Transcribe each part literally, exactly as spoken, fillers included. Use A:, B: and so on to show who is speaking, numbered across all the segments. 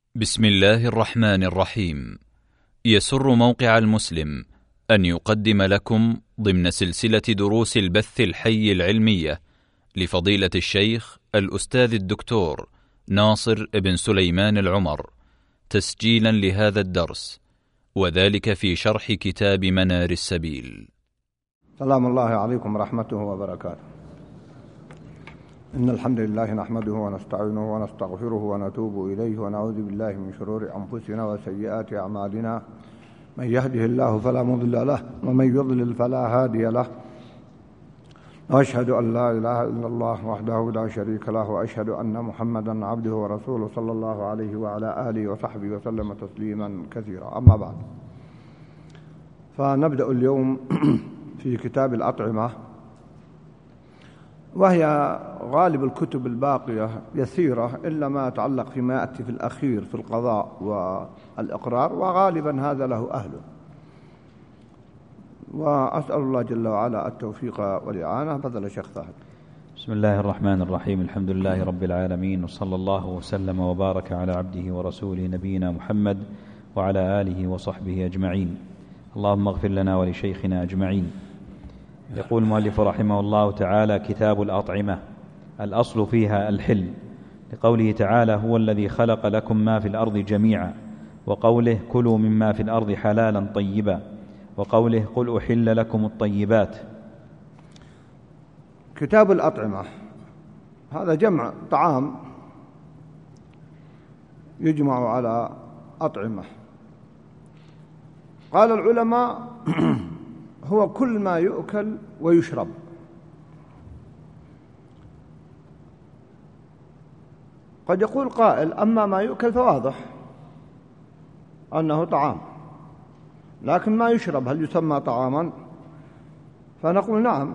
A: بسم الله الرحمن الرحيم. يسر موقع المسلم أن يقدم لكم ضمن سلسلة دروس البث الحي العلمية لفضيلة الشيخ الأستاذ الدكتور ناصر بن سليمان العمر تسجيلا لهذا الدرس، وذلك في شرح كتاب منار السبيل.
B: سلام الله عليكم ورحمته وبركاته. إن الحمد لله نحمده ونستعينه ونستغفره ونتوب إليه ونعوذ بالله من شرور أنفسنا وسيئات أعمالنا. من يهده الله فلا مضل له ومن يضلل فلا هادي له. وأشهد أن لا إله إلا الله وحده لا شريك له، وأشهد أن محمدا عبده ورسوله صلى الله عليه وعلى آله وصحبه وسلم تسليما كثيرا. أما بعد، فنبدأ اليوم في كتاب الأطعمة، وهي غالب الكتب الباقية يسيرة إلا ما يتعلق فيما يأتي في الأخير في القضاء والإقرار، وغالبا هذا له أهله. وأسأل الله جل وعلا التوفيق والإعانة. بذل شيخ فهد.
C: بسم الله الرحمن الرحيم. الحمد لله رب العالمين، وصلى الله وسلم وبارك على عبده ورسوله نبينا محمد وعلى آله وصحبه أجمعين. اللهم اغفر لنا ولشيخنا أجمعين. يقول المؤلف رحمه الله تعالى: كتاب الأطعمة، الأصل فيها الحل، لقوله تعالى: هو الذي خلق لكم ما في الأرض جميعا، وقوله: كلوا مما في الأرض حلالا طيبا، وقوله: قل أحل لكم الطيبات.
B: كتاب الأطعمة هذا جمع طعام يجمع على أطعمة. قال العلماء: هو كل ما يؤكل ويشرب. قد يقول قائل: أما ما يؤكل فواضح أنه طعام، لكن ما يشرب هل يسمى طعاما؟ فنقول نعم.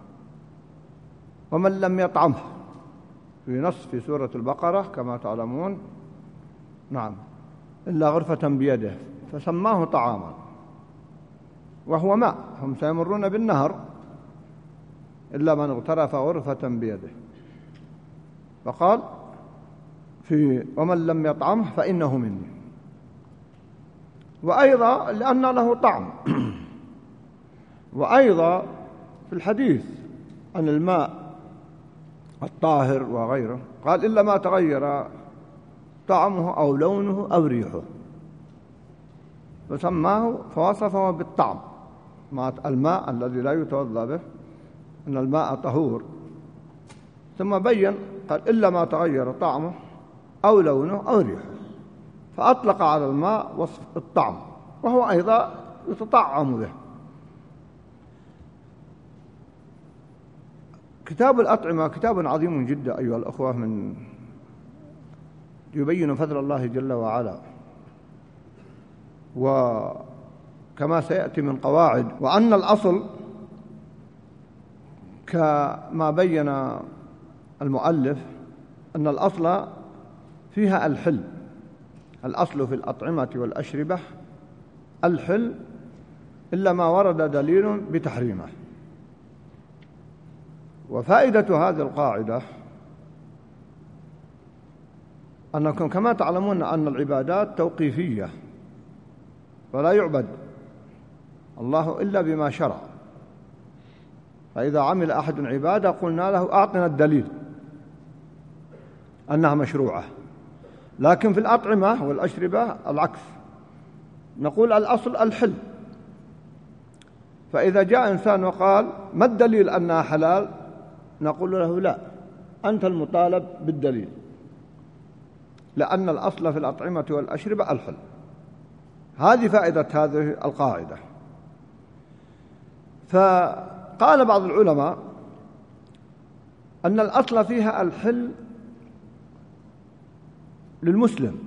B: ومن لم يطعمه، في نص في سورة البقرة كما تعلمون، نعم، إلا غرفة بيده فسماه طعاما، وهو ماء. هم سيمرون بالنهر إلا من اغترف غرفة بيده، فقال في ومن لم يطعمه فإنه مني. وأيضا لأن له طعم. وأيضا في الحديث عن الماء الطاهر وغيره قال: إلا ما تغير طعمه أو لونه أو ريحه، فسماه فوصفه بالطعم. الماء الذي لا يتوضأ به أن الماء طهور، ثم بين قال: إلا ما تغير طعمه أو لونه أو ريحه، فأطلق على الماء وصف الطعم، وهو أيضا يتطعم به. كتاب الأطعمة كتاب عظيم جدا أيها الأخوة، من يبين فضل الله جل وعلا، وكما سيأتي من قواعد، وأن الأصل كما بين المؤلف أن الأصل فيها الحل. الأصل في الأطعمة والأشربة الحل، إلا ما ورد دليل بتحريمه. وفائدة هذه القاعدة أنكم كما تعلمون أن العبادات توقيفية، فلا يعبد الله إلا بما شرع. فإذا عمل أحد عبادة قلنا له: أعطنا الدليل أنها مشروعة. لكن في الأطعمة والأشربة العكس، نقول الأصل الحل. فإذا جاء إنسان وقال: ما الدليل أنها حلال؟ نقول له: لا، أنت المطالب بالدليل، لأن الأصل في الأطعمة والأشربة الحل. هذه فائدة هذه القاعدة. فقال بعض العلماء أن الأصل فيها الحل للمسلم.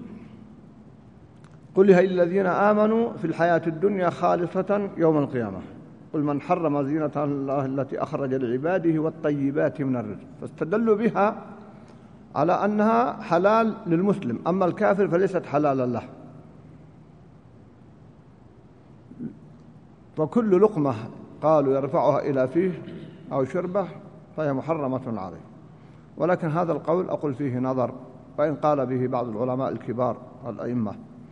B: قل هي الذين آمنوا في الحياة الدنيا خالصة يوم القيامة، قل من حرم زينة الله التي أخرج لعباده والطيبات من الرزق. فاستدلوا بها على أنها حلال للمسلم، أما الكافر فليست حلالا له. فكل لقمة قالوا يرفعها إلى فيه أو شربه فهي محرمة عليه. ولكن هذا القول أقول فيه نظر، وإن قال به بعض العلماء الكبار الأئمة.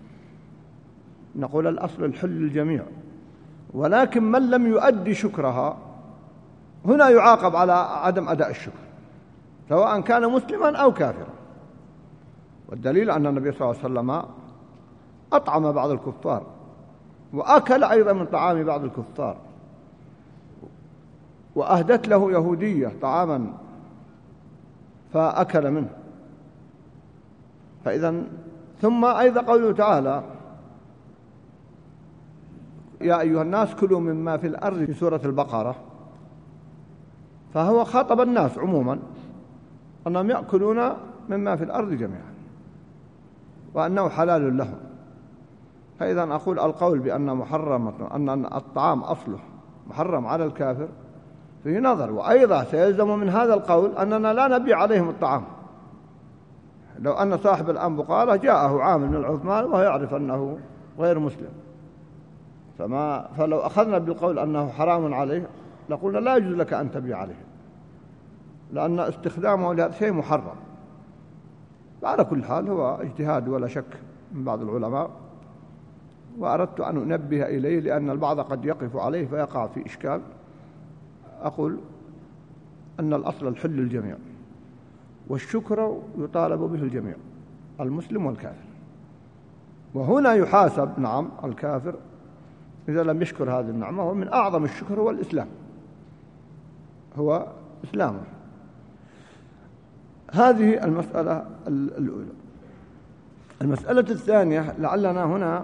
B: نقول الأصل الحل للجميع، ولكن من لم يؤدي شكرها هنا يعاقب على عدم أداء الشكر، سواء كان مسلما أو كافرا. والدليل أن النبي صلى الله عليه وسلم أطعم بعض الكفار، وأكل أيضا من طعام بعض الكفار، وأهدت له يهودية طعاما فأكل منه. فإذا ثم أيضا قوله تعالى يا أيها الناس كلوا مما في الأرض في سورة البقرة، فهو خاطب الناس عموما أنهم يأكلون مما في الأرض جميعا وأنه حلال لهم. فإذا أقول القول بأن محرم أن الطعام أصله محرم على الكافر فيه نظر، وأيضا سيلزم من هذا القول أننا لا نبيع عليهم الطعام. لو أن صاحب الأنبقالة جاءه عامل من العثمان وهو يعرف أنه غير مسلم، فما فلو أخذنا بالقول أنه حرام عليه لقلنا لا يجوز لك أن تبيع عليه، لأن استخدامه لهذا شيء محرم. على كل حال هو اجتهاد ولا شك من بعض العلماء، وأردت أن أنبه إليه لأن البعض قد يقف عليه فيقع في إشكال. أقول أن الأصل الحل للجميع، والشكر يطالب به الجميع المسلم والكافر. وهنا يحاسب نعم الكافر إذا لم يشكر هذه النعمة، ومن أعظم الشكر هو الإسلام، هو إسلامه. هذه المسألة الأولى. المسألة الثانية لعلنا هنا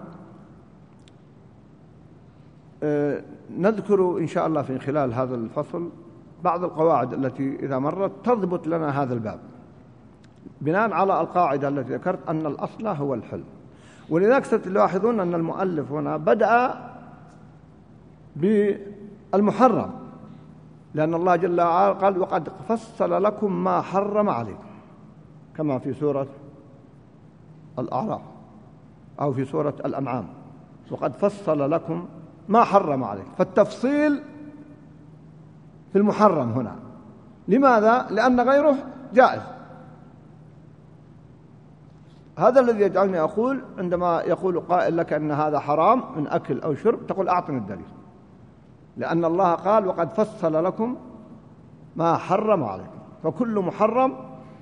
B: نذكر إن شاء الله في خلال هذا الفصل بعض القواعد التي إذا مرت تضبط لنا هذا الباب بناء على القاعدة التي ذكرت أن الأصل هو الحل. ولذلك ستلاحظون أن المؤلف هنا بدأ بالمحرم، لأن الله جل وعلا قال وقد فصل لكم ما حرم عليكم، كما في سورة الأعراف أو في سورة الأنعام، وقد فصل لكم ما حرم عليكم. فالتفصيل في المحرم هنا. لماذا؟ لأن غيره جائز. هذا الذي يجعلني أقول عندما يقول قائل لك أن هذا حرام من أكل أو شرب تقول أعطني الدليل، لأن الله قال وقد فصل لكم ما حرم عليكم، فكل محرم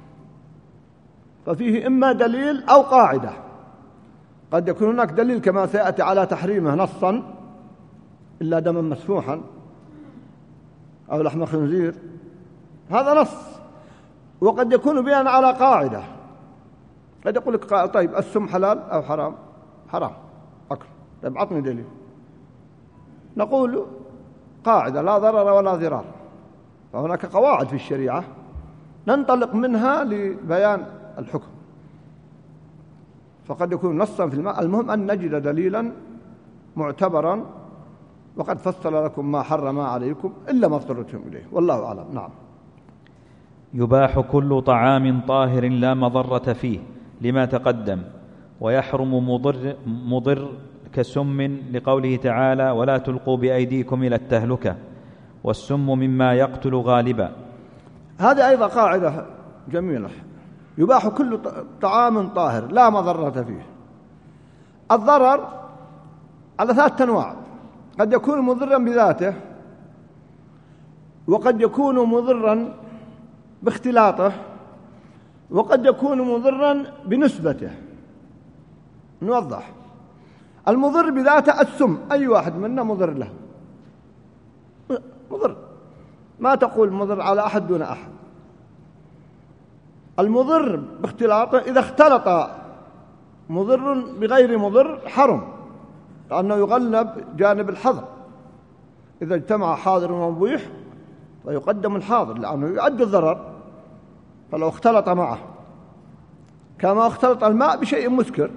B: ففيه إما دليل أو قاعدة. قد يكون هناك دليل كما سيأتي على تحريمه نصا إلا دما مسفوحا أو لحم خنزير، هذا نص. وقد يكون بناء على قاعدة، قد يقول لك قائل طيب السم حلال أو حرام؟ حرام أكل، طيب أعطني دليل. نقول قاعدة لا ضرر ولا ضرار، فهناك قواعد في الشريعة ننطلق منها لبيان الحكم، فقد يكون نصا في الماء. المهم أن نجد دليلا معتبرا وقد فصل لكم ما حرم عليكم إلا ما اضطررتم إليه، والله أعلم. نعم.
C: يباح كل طعام طاهر لا مضرة فيه لما تقدم، ويحرم مضر, مضر كسم لقوله تعالى ولا تلقوا بأيديكم إلى التهلكة، والسم مما يقتل غالبا.
B: هذه أيضا قاعدة جميلة. يباح كل طعام طاهر لا مضرة فيه. الضرر على ثلاثة أنواع، قد يكون مضرا بذاته، وقد يكون مضرا باختلاطه، وقد يكون مضرا بنسبته. نوضح. المضر بذاته السم، أي واحد منا مضر له، مضر، ما تقول مضر على أحد دون أحد. المضر باختلاطه إذا اختلط مضر بغير مضر حرم، لأنه يغلب جانب الحظر. إذا اجتمع حاضر ومبيح فيقدم الحاضر لأنه يؤدي الضرر، فلو اختلط معه كما اختلط الماء بشيء مسكر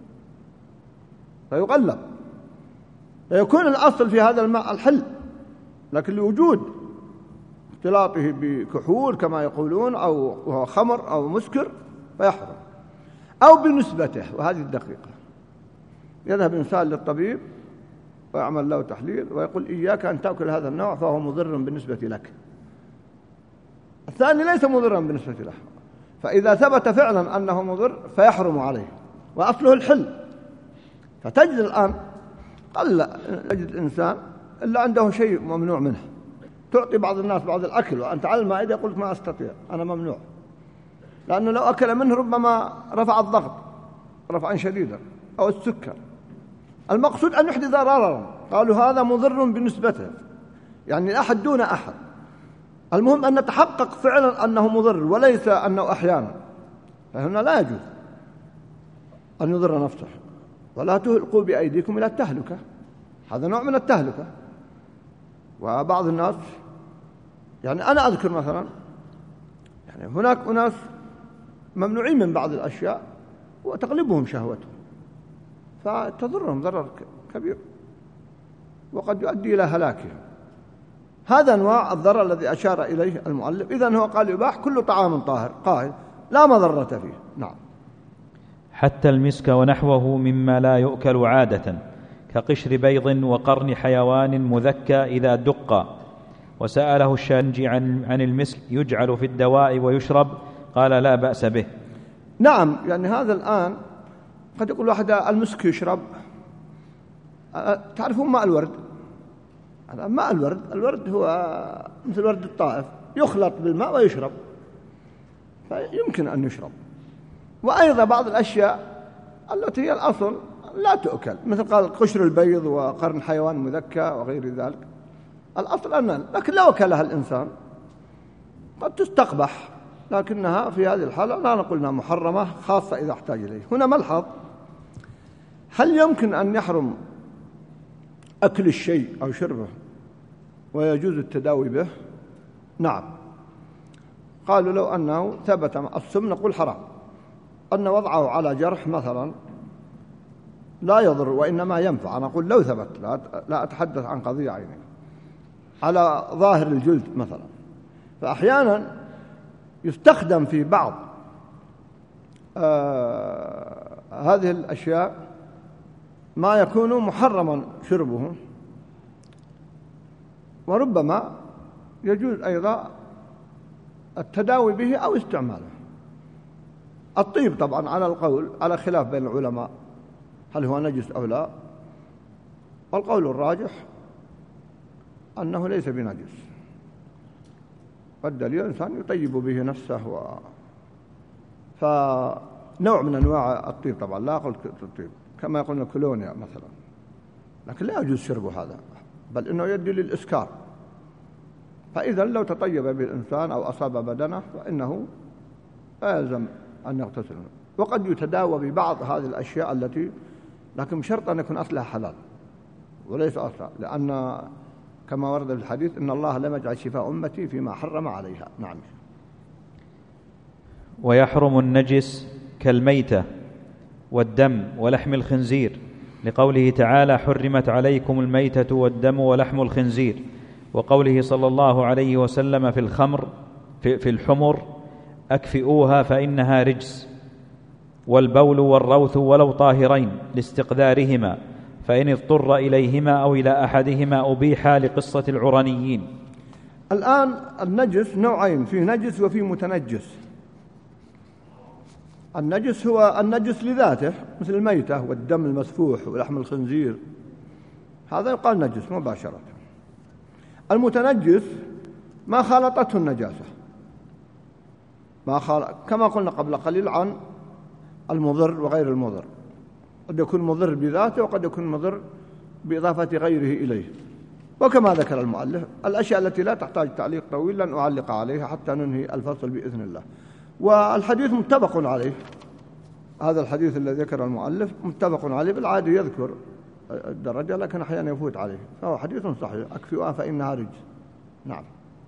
B: فيغلب، فيكون الأصل في هذا الماء الحل، لكن لوجود اختلاطه بكحول كما يقولون أو خمر أو مسكر فيحرم، أو بنسبته. وهذه الدقيقة. يذهب إنسان للطبيب ويعمل له تحليل ويقول إياك أن تأكل هذا النوع فهو مضر بالنسبة لك. الثاني ليس مضرا بالنسبة له، فإذا ثبت فعلا أنه مضر فيحرم عليه، وأصله الحل. فتجد الآن قل يجد الإنسان إلا عنده شيء ممنوع منه. تعطي بعض الناس بعض الأكل وأنت على المائدة يقول لك ما أستطيع، أنا ممنوع، لأنه لو أكل منه ربما رفع الضغط رفعا شديدا أو السكر. المقصود أن يحدث ضررا، قالوا هذا مضر بنسبته، يعني أحد دون أحد. المهم أن نتحقق فعلا أنه مضر وليس أنه أحيانا، فهنا لا يجوز أن يضر نفسه. ولا تلقوا بأيديكم إلى التهلكة، هذا نوع من التهلكة. وبعض الناس يعني أنا أذكر مثلا يعني هناك أناس ممنوعين من بعض الأشياء وتغلبهم شهوتهم فتضرهم ضرر كبير وقد يؤدي إلى هلاكهم. هذا أنواع الضرر الذي أشار إليه المؤلف. إذن هو قال يباح كل طعام طاهر قاهر لا مضرة فيه. نعم.
C: حتى المسك ونحوه مما لا يؤكل عادة كقشر بيض وقرن حيوان مذكى إذا دق. وسأله الشارنجي عن, عن المسك يجعل في الدواء ويشرب، قال لا بأس به.
B: نعم، يعني هذا الآن قد يقول واحد المسك يشرب. تعرفون ماء الورد؟ هذا ماء الورد، الورد هو مثل ورد الطائف يخلط بالماء ويشرب، فيمكن أن يشرب. وأيضا بعض الأشياء التي هي الأصل لا تؤكل، مثل قال قشر البيض وقرن حيوان مذكى وغير ذلك، الأصل أنها، لكن لو أكلها الإنسان قد تستقبح، لكنها في هذه الحالة لا نقول أنها محرمة، خاصة إذا احتاج إليه. هنا ملحظ: هل يمكن أن يحرم أكل الشيء أو شربه ويجوز التداوي به؟ نعم. قالوا لو أنه ثبت السم نقول حرام، أن وضعه على جرح مثلا لا يضر وإنما ينفع، أنا أقول لو ثبت، لا أتحدث عن قضية عينية، على ظاهر الجلد مثلا. فأحيانا يستخدم في بعض آه هذه الأشياء ما يكون محرما شربه، وربما يجوز أيضا التداوي به أو استعماله. الطيب طبعا على القول على خلاف بين العلماء هل هو نجس أو لا، والقول الراجح أنه ليس بنجس، والدليل الإنسان يطيب به نفسه و... فنوع من أنواع الطيب طبعا، لا أقول الطيب كما يقولون كولونيا مثلا، لكن لا يجوز شربه هذا، بل إنه يؤدي للإسكار. فإذا لو تطيب به الإنسان أو أصاب بدنه فإنه لا يلزم أن يغتسل. وقد يتداوى ببعض هذه الأشياء التي، لكن بشرط أن يكون أصلها حلال وليس أصلها، لأن كما ورد في الحديث إن الله لم يجعل شفاء أمتي فيما حرم عليها. نعم.
C: ويحرم النجس كالميتة والدم ولحم الخنزير، لقوله تعالى حرمت عليكم الميتة والدم ولحم الخنزير، وقوله صلى الله عليه وسلم في الخمر في, في الحمر أكفئوها فإنها رجس، والبول والروث ولو طاهرين لاستقذارهما، فإن اضطر إليهما أو إلى أحدهما أبيحا، لقصة العرنيين.
B: الآن النجس نوعين، فيه نجس وفيه متنجس. النجس هو النجس لذاته مثل الميتة والدم المسفوح ولحم الخنزير، هذا يقال نجس مباشرة. المتنجس ما خالطته النجاسة، ما خال... كما قلنا قبل قليل عن المضر وغير المضر، قد يكون مضر بذاته وقد يكون مضر بإضافة غيره إليه. وكما ذكر المؤلف الأشياء التي لا تحتاج تعليق طويل لن أعلق عليها حتى ننهي الفصل بإذن الله. والحديث متفق عليه، هذا الحديث الذي ذكر المؤلف متفق عليه، بالعادة يذكر الدرجة لكن أحيانا يفوت عليه، فهو حديث صحيح أكفئوها فإنها رجس. نعم.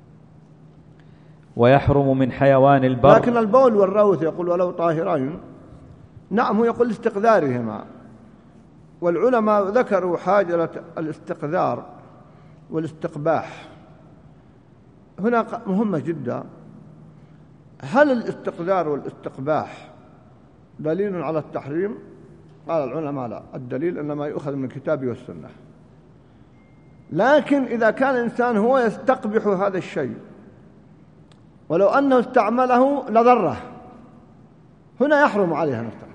C: ويحرم من حيوان البر،
B: لكن البول والروث يقول ولو طاهرين، نعم هو يقول استقذارهما، والعلماء ذكروا حاجة الاستقذار والاستقباح هنا مهمة جدا. هل الاستقذار والاستقباح دليل على التحريم؟ قال العلماء لا، الدليل إنما يؤخذ من الكتاب والسنة. لكن إذا كان الإنسان هو يستقبح هذا الشيء ولو أنه استعمله لضره، هنا يحرم عليها نفسها،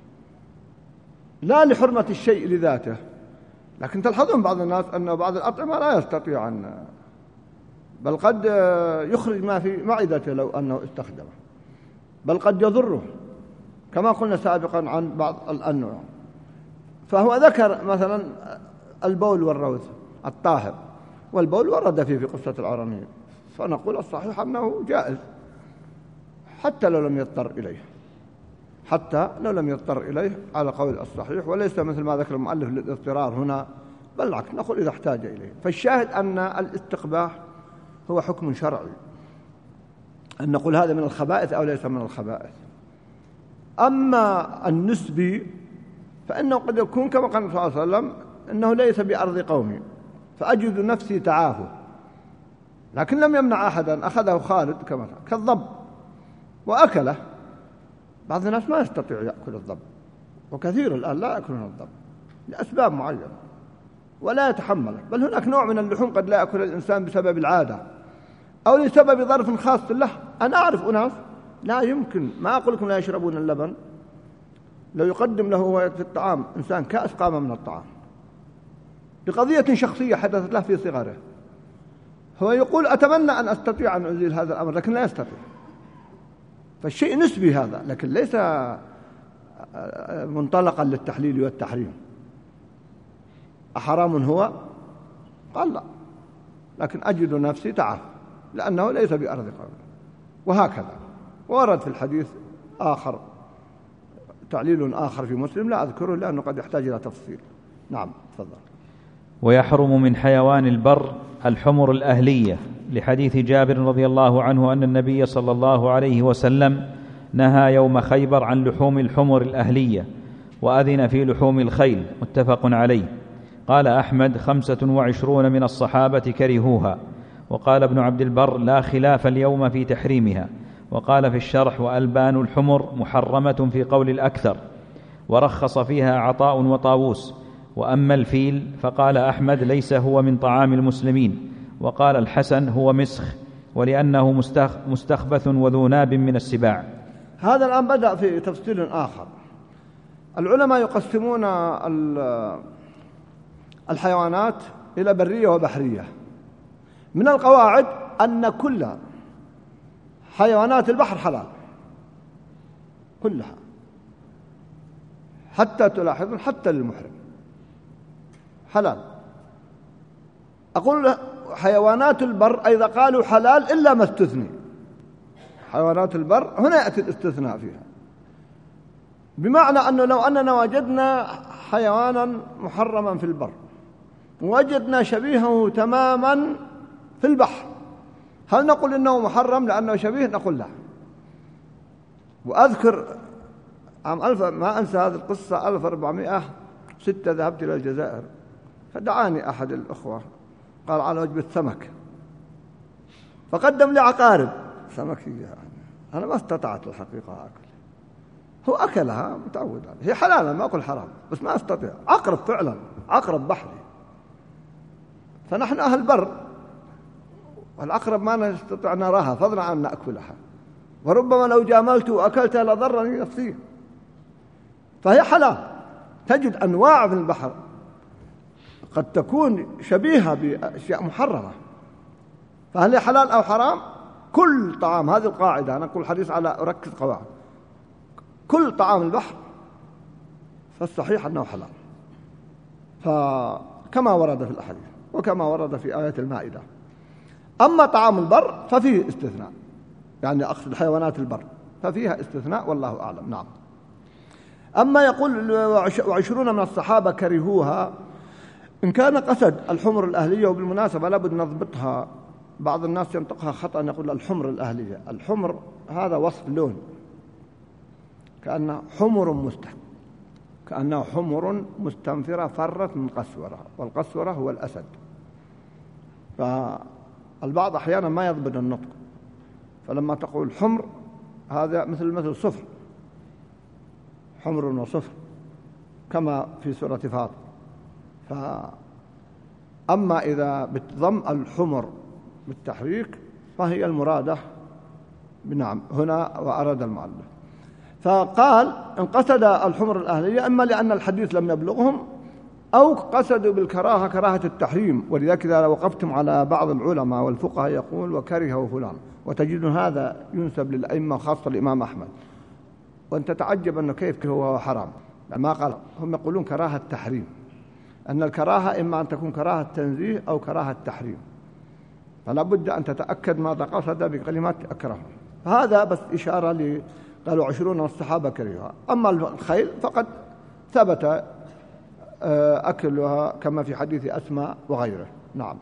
B: لا لحرمة الشيء لذاته، لكن تلحظون بعض الناس أن بعض الأطعمة لا يستطيع أن، بل قد يخرج ما في معدته لو أنه استخدمه، بل قد يضره كما قلنا سابقا عن بعض الأنواع. فهو ذكر مثلا البول والروث الطاهر، والبول ورد فيه في قصة العرنيين، فنقول الصحيح أنه جائز حتى لو لم يضطر إليه، حتى لو لم يضطر إليه على قول الصحيح، وليس مثل ما ذكر المؤلف للاضطرار هنا، بل العكس نقول إذا احتاج إليه. فالشاهد أن الاستقباح هو حكم شرعي، أن نقول هذا من الخبائث أو ليس من الخبائث. أما النسبي فإنه قد يكون كما قال صلى الله عليه وسلم إنه ليس بأرض قومي فأجد نفسي تعافه، لكن لم يمنع أحدا، أخذه خالد كما كالضب وأكله. بعض الناس ما يستطيع يأكل الضب، وكثير الآن لا يأكلون الضب لأسباب معينة ولا يتحمله، بل هناك نوع من اللحوم قد لا يأكل الإنسان بسبب العادة أو لسبب ظرف خاص له. أنا أعرف أناس لا يمكن، ما أقول لكم لا يشربون اللبن، لو يقدم له في الطعام إنسان كأس قام من الطعام بقضية شخصية حدثت له في صغره، هو يقول أتمنى أن أستطيع أن أزيل هذا الأمر لكن لا يستطيع. فالشيء نسبي هذا، لكن ليس منطلقا للتحليل والتحريم. أحرام هو؟ قال لا، لكن أجد نفسي تعافى لأنه ليس بأرض قوم. وهكذا ورد في الحديث آخر تعليل آخر في مسلم لا أذكره لأنه قد يحتاج إلى تفصيل. نعم تفضل.
C: ويحرم من حيوان البر الحمر الأهلية، لحديث جابر رضي الله عنه أن النبي صلى الله عليه وسلم نهى يوم خيبر عن لحوم الحمر الأهلية وأذن في لحوم الخيل، متفق عليه. قال أحمد خمسة وعشرون من الصحابة كرهوها، وقال ابن عبد البر لا خلاف اليوم في تحريمها، وقال في الشرح وألبان الحمر محرمة في قول الأكثر، ورخص فيها عطاء وطاووس. وأما الفيل فقال أحمد ليس هو من طعام المسلمين، وقال الحسن هو مسخ ولأنه مستخبث وذو ناب من السباع.
B: هذا الآن بدأ في تفصيل آخر. العلماء يقسمون الحيوانات إلى برية وبحرية. من القواعد أن كل حيوانات البحر حلال كلها، حتى تلاحظون حتى للمحرم حلال. أقول حيوانات البر أيضا قالوا حلال إلا ما استثني. حيوانات البر هنا يأتي الاستثناء فيها، بمعنى أنه لو أننا وجدنا حيوانا محرما في البر وجدنا شبيهه تماما في البحر، هل نقول إنه محرم لأنه شبيه؟ نقول لا. وأذكر عام ألف ما أنسى هذه القصة ألف وأربعمائة وستة ذهبت إلى الجزائر، فدعاني أحد الأخوة قال على وجبة سمك، فقدم لي عقارب سمكية. أنا ما استطعت الحقيقة أكل، هو أكلها متعود عليها، هي حلال ما أقول حرام بس ما أستطيع. عقرب فعلا، عقرب بحري، فنحن أهل بر، والعقرب ما نستطيع نراها فضلا عن نأكلها، وربما لو جاملت وأكلتها لضرني نفسي. فهي حلال. تجد أنواع في البحر قد تكون شبيهة بأشياء محرمة، فهل هي حلال أو حرام؟ كل طعام، هذه القاعدة، أنا أقول حديث على أركز قواعد، كل طعام البحر فالصحيح أنه حلال، فكما ورد في الأحاديث وكما ورد في آية المائدة. أما طعام البر ففيه استثناء، يعني أقصد حيوانات البر ففيها استثناء والله أعلم. نعم. أما يقول وعشرون من الصحابة كرهوها، إن كان قصد الحمر الأهلية، وبالمناسبة لابد نضبطها، بعض الناس ينطقها خطأ يقول الحمر الأهلية. الحمر هذا وصف لون، كأنه حمر مستحق، كأنه حمر مستنفرة فرت من قسورة، والقسورة هو الأسد. فالبعض أحيانا ما يضبط النطق، فلما تقول حمر هذا مثل مثل صفر، حمر وصفر كما في سورة فاطر. فأما إذا بتضم الحمر بالتحريك فهي المرادة بنعم هنا، وأراد المؤلف. فقال إن قصد الحمر الأهلية إما لأن الحديث لم يبلغهم أو قصدوا بالكراهة كراهة التحريم. ولذلك إذا وقفتم على بعض العلماء والفقهاء يقول وكرهه فلان، وتجد هذا ينسب للأئمة خاصة الإمام أحمد، وأنت تتعجب أنه كيف هو حرام. ما قال، هم يقولون كراهة التحريم، أن الكراهة إما أن تكون كراهة تنزيه أو كراهة تحريم، فلا بد أن تتأكد ماذا قصد بكلمات أكره. هذا بس إشارة ل قالوا عشرون والصحابة كرهها. أما الخيل فقد ثبت أكلها كما في حديث أسماء وغيره. نعم.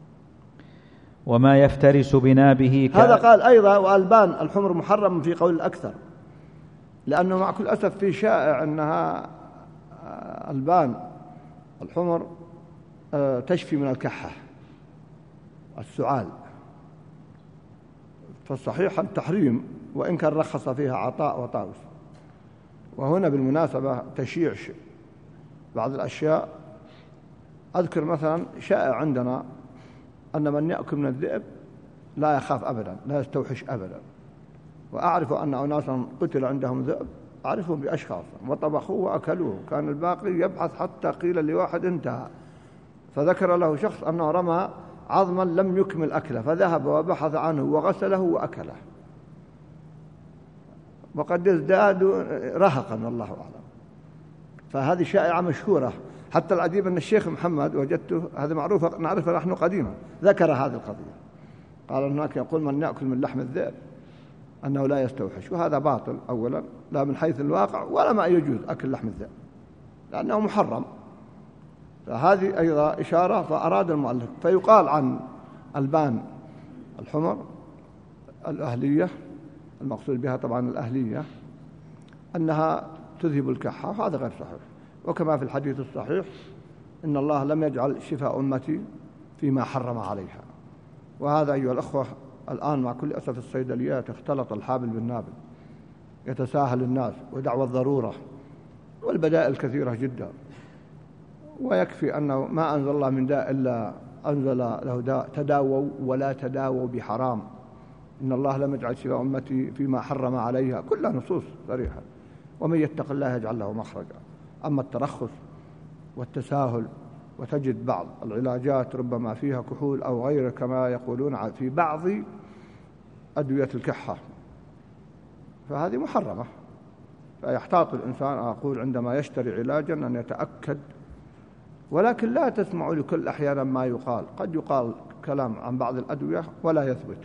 C: وما يفترس بنابه ك...
B: هذا قال أيضا وألبان الحمر محرم في قول الأكثر، لأنه مع كل أسف في شائع أنها ألبان الحمر تشفي من الكحة السعال، فالصحيح التحريم وإن كان رخص فيها عطاء وطاوس. وهنا بالمناسبة تشيع بعض الأشياء. أذكر مثلا شائع عندنا أن من يأكل من الذئب لا يخاف أبدا، لا يستوحش أبدا. وأعرف أن أناسا قتل عندهم ذئب، أعرفهم بأشخاص وطبخوه وأكلوه، كان الباقي يبحث حتى قيل لواحد انتهى، فذكر له شخص أنه رمى عظما لم يكمل أكله، فذهب وبحث عنه وغسله وأكله، وقد يزداد رهقا الله أعلم. فهذه شائعة مشهورة. حتى العجيب أن الشيخ محمد وجدته، هذا معروف نعرفه نحن قديما، ذكر هذه القضية، قال هناك يقول من يأكل من لحم الذئب أنه لا يستوحش، وهذا باطل أولا لا من حيث الواقع ولا ما يجوز أكل لحم الذئب لأنه محرم. فهذه أيضا إشارة. فأراد المؤلف فيقال عن ألبان الحمر الأهلية، المقصود بها طبعا الأهلية، أنها تذهب الكحة، وهذا غير صحيح. وكما في الحديث الصحيح إن الله لم يجعل شفاء أمتي فيما حرم عليها. وهذا أيها الأخوة الآن مع كل أسف الصيدليات اختلط الحابل بالنابل، يتساهل الناس ودعوى الضرورة، والبدائل كثيرة جدا. ويكفي أنه ما أنزل الله من داء إلا أنزل له داء، تداووا ولا تداووا بحرام، إن الله لم يجعل شفاء أمتي فيما حرم عليها، كلها نصوص صريحة. ومن يتق الله يجعل له مخرجا. أما الترخص والتساهل، وتجد بعض العلاجات ربما فيها كحول أو غيره كما يقولون في بعض أدوية الكحة، فهذه محرمة. فيحتاط الإنسان أقول عندما يشتري علاجا أن يتأكد، ولكن لا تسمعوا لكل أحيانا ما يقال، قد يقال كلام عن بعض الأدوية ولا يثبت،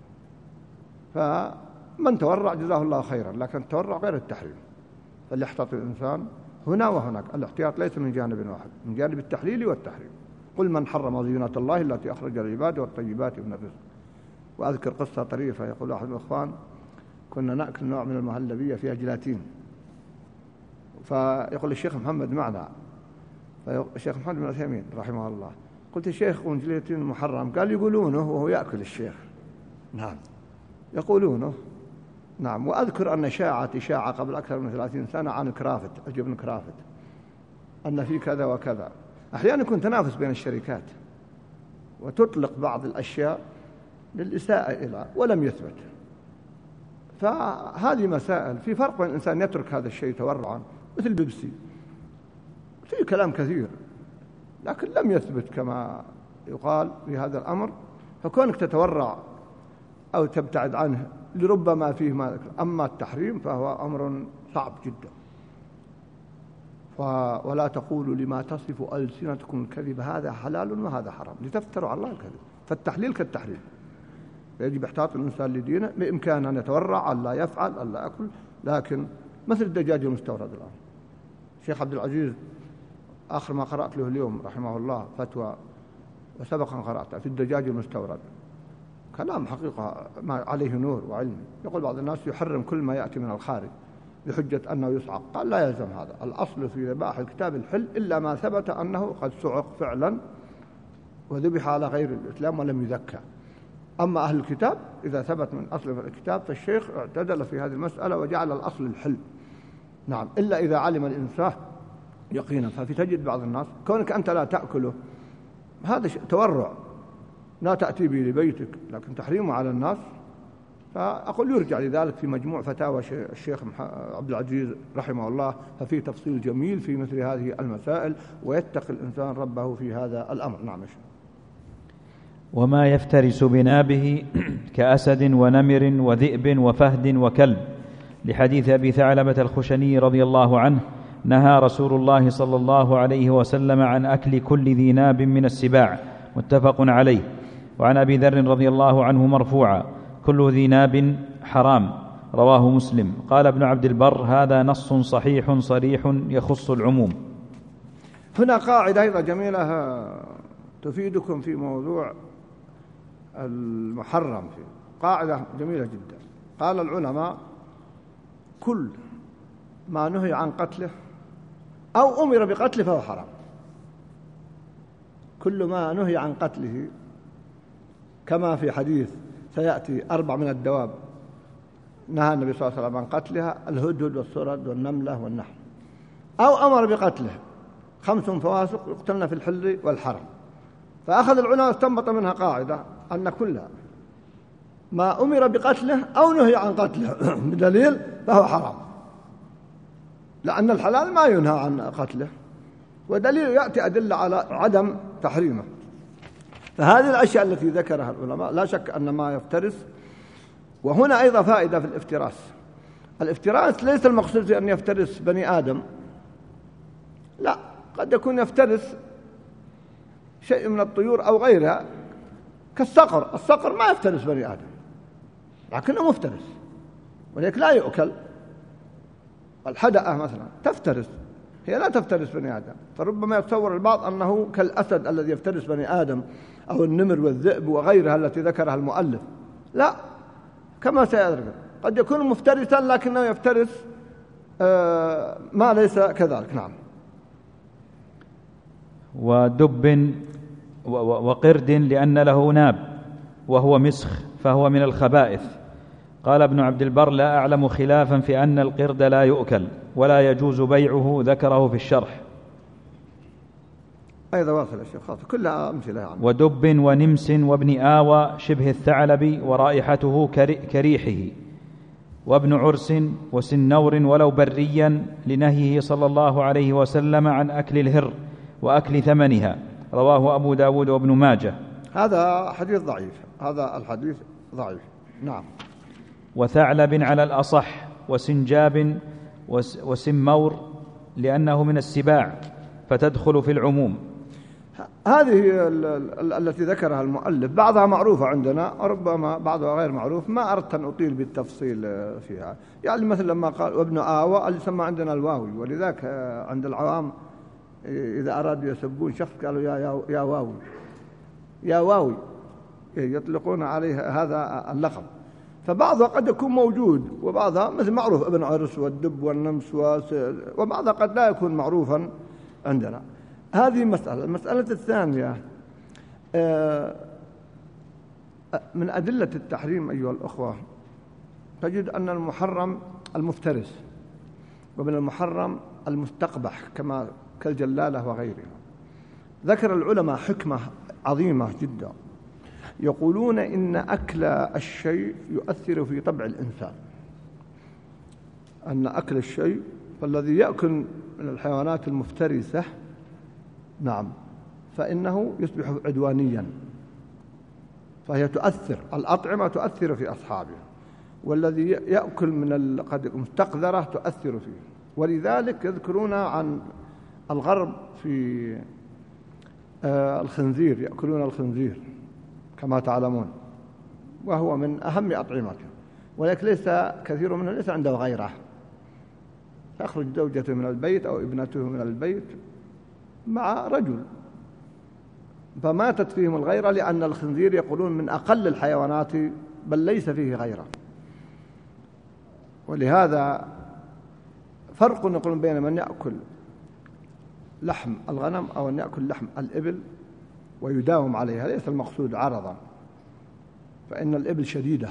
B: فمن تورع جزاه الله خيرا، لكن التورع غير التحريم. فليحتاط الإنسان هنا وهناك. الاحتياط ليس من جانب واحد، من جانب التحليل والتحريم. قل من حرم زينة الله التي أخرج للعباد والطيبات من الرزق. وأذكر قصة طريفة، يقول أحد الإخوان كنا نأكل نوع من المهلبية فيها جيلاتين، فيقول الشيخ محمد معنا، فالشيخ محمد بن عثيمين رحمه الله، قلت الشيخ جيلاتين محرم، قال يقولونه وهو يأكل الشيخ. نعم يقولونه. نعم. وأذكر أن شاعت إشاعة قبل أكثر من ثلاثين سنة عن كرافت، جبن كرافت، أن في كذا وكذا. أحيانا يكون تنافس بين الشركات وتطلق بعض الأشياء للإساءة إلى ولم يثبت. فهذه مسائل. في فرق بين الإنسان يترك هذا الشيء تورعا مثل بيبسي، في كلام كثير لكن لم يثبت كما يقال في هذا الأمر، فكونك تتورع أو تبتعد عنه لربما فيه ما ذكر. أما التحريم فهو أمر صعب جدا. ولا تقولوا لما تصف ألسنتكم الكذب هذا حلال وهذا حرام لتفتروا على الله الكذب. فالتحليل كالتحريم، يجب احتاط الإنسان لدينه، بإمكانه أن يتورع ألا يفعل ألا يأكل. لكن مثل الدجاج المستورد الآن، الشيخ عبد العزيز آخر ما قرأت له اليوم رحمه الله فتوى، وسبقا قرأت في الدجاج المستورد كلام حقيقة ما عليه نور وعلم. يقول بعض الناس يحرم كل ما يأتي من الخارج بحجة أنه يصعق. قال لا يلزم هذا، الأصل في ذبائح الكتاب الحل إلا ما ثبت أنه قد صعق فعلا وذبح على غير الإسلام ولم يذكى. أما أهل الكتاب إذا ثبت من أصل في الكتاب فالشيخ اعتدل في هذه المسألة وجعل الأصل الحل. نعم. إلا إذا علم الإنسان يقينا. ففي تجد بعض الناس كونك أنت لا تأكله هذا تورع، لا تأتي به لبيتك، لكن تحريمه على الناس فأقول يرجع لذلك في مجموع فتاوى الشيخ عبد العزيز رحمه الله، ففي تفصيل جميل في مثل هذه المسائل، ويتقي الإنسان ربه في هذا الأمر. نعم.
C: وما يفترس بنابه كأسد ونمر وذئب وفهد وكلب، لحديث أبي ثعلبة الخشني رضي الله عنه: نهى رسول الله صلى الله عليه وسلم عن أكل كل ذي ناب من السباع، متفق عليه. وعن أبي ذر رضي الله عنه مرفوعا: كل ذي ناب حرام، رواه مسلم. قال ابن عبد البر: هذا نص صحيح صريح يخص العموم.
B: هنا قاعدة أيضا جميلة تفيدكم في موضوع المحرم، فيه قاعدة جميلة جدا. قال العلماء: كل ما نهي عن قتله أو أمر بقتله فهو حرام. كل ما نهي عن قتله، كما في حديث سيأتي أربع من الدواب نهى النبي صلى الله عليه وسلم عن قتلها: الهدهد والسرد والنملة والنحل. أو أمر بقتله: خمس فواسق يقتلن في الحل والحرم. فأخذ العلماء استنبط منها قاعدة أن كل ما أمر بقتله أو نهي عن قتله بدليل فهو حرام، لأن الحلال ما ينهى عن قتله، ودليل يأتي أدلة على عدم تحريمه. فهذه الأشياء التي ذكرها العلماء لا شك أن ما يفترس. وهنا أيضا فائدة في الافتراس. الافتراس ليس المقصود أن يفترس بني آدم، لا، قد يكون يفترس شيء من الطيور أو غيرها كالصقر. الصقر ما يفترس بني آدم لكنه مفترس، ولذلك لا يؤكل. الحدأة مثلا تفترس، هي لا تفترس بني آدم. فربما يتصور البعض أنه كالأسد الذي يفترس بني آدم، أو النمر والذئب وغيرها التي ذكرها المؤلف. لا، كما سيذكر قد يكون مفترسا لكنه يفترس ما ليس كذلك. نعم.
C: ودب وقرد لأن له ناب وهو مسخ فهو من الخبائث. قال ابن عبد البر: لا أعلم خلافا في أن القرد لا يؤكل ولا يجوز بيعه، ذكره في الشرح.
B: أيضا واصل الشيخ خاطر كلها أمثلة يعني.
C: ودب ونمس وابن آوى شبه الثعلب ورائحته كريحه، وابن عرس وسنور ولو بريا، لنهيه صلى الله عليه وسلم عن أكل الهر وأكل ثمنها، رواه أبو داود وابن ماجه.
B: هذا حديث ضعيف، هذا الحديث ضعيف. نعم.
C: وثعلب على الأصح، وسنجاب وسمور لأنه من السباع فتدخل في العموم.
B: هذه التي ذكرها المؤلف بعضها معروفة عندنا، ربما بعضها غير معروف، ما أردت أن أطيل بالتفصيل فيها. يعني مثل لما قال وابن آوى اللي سمى عندنا الواوي، ولذلك عند العوام إذا أرادوا يسبون شخص قالوا يا, يا واوي يا واوي، يطلقون عليه هذا اللقب. فبعضها قد يكون موجود، وبعضها مثل معروف ابن عرس والدب والنمس، وبعضها قد لا يكون معروفا عندنا. هذه مسألة. المسألة الثانية من أدلة التحريم أيها الأخوة، تجد أن المحرم المفترس، ومن المحرم المستقبح كما كالجلالة وغيرها. ذكر العلماء حكمة عظيمة جدا، يقولون إن أكل الشيء يؤثر في طبع الإنسان. أن أكل الشيء، فالذي يأكل من الحيوانات المفترسة نعم فإنه يصبح عدوانيا، فهي تؤثر، الأطعمة تؤثر في أصحابها، والذي يأكل من المستقذرة تؤثر فيه. ولذلك يذكرون عن الغرب في الخنزير، يأكلون الخنزير كما تعلمون، وهو من أهم أطعمته، ولكن ليس كثير منه ليس عنده غيره. تخرج زوجته من البيت أو ابنته من البيت مع رجل فماتت فيهم الغيرة، لأن الخنزير يقولون من أقل الحيوانات بل ليس فيه غيره. ولهذا فرق يقولون بين من يأكل لحم الغنم أو أن يأكل لحم الإبل ويداوم عليها، ليس المقصود عرضا، فإن الإبل شديدة